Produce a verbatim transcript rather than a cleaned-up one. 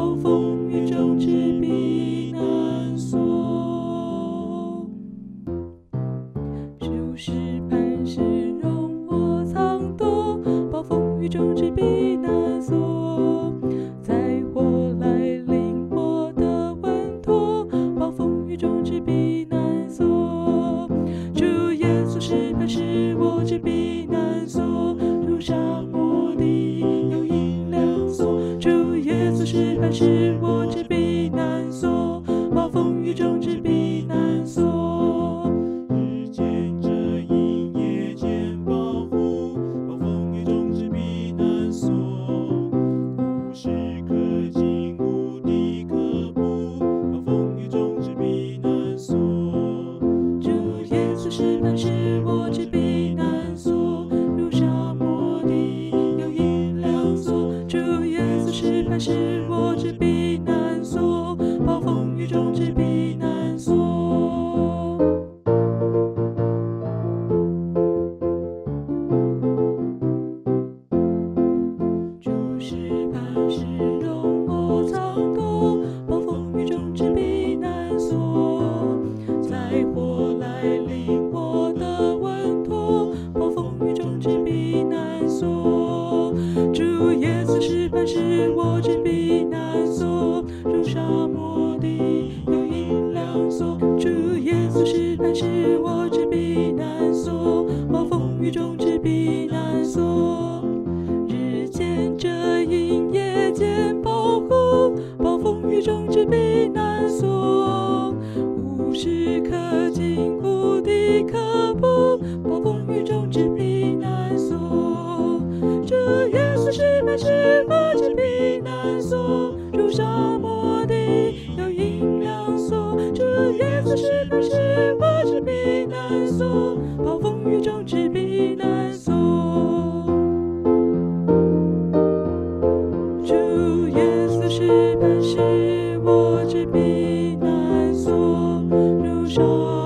暴风雨中之避难所。主是磐石，容我藏躲，暴风雨中之避难所。在火来临我的稳妥，暴风雨中之避难所。主耶稣是磐石，我之避难所，如沙漠里有阴凉所。主耶稣是磐石，我之避难所，暴风雨中之避难所。 日间遮阴，夜间保护，暴风雨中之避难所。无时可惊，无敌可怖，暴风雨中之避难所。 主耶稣是磐石，我之避难所，如沙漠里有阴凉所。主耶稣是磐石，我之避难所，暴风雨中之避难所。主是磐石，容我藏躲，暴风雨中之避难所。在火来临我的稳妥，暴风雨中之避难所。主耶稣是磐石，我之避难所，如沙漠里有阴凉所。主耶稣是磐石，我之避难所，暴风雨中之避难所。日间遮阴，夜间保护，暴风雨中之避难所。无时可惊，无敌可怖，暴风雨中之避难所。主耶稣是磐石，我之避难所，如沙漠里有阴凉所。主耶稣是磐石，我之避难所，暴风雨中之避难所。主耶稣是磐石，我之避难所，如沙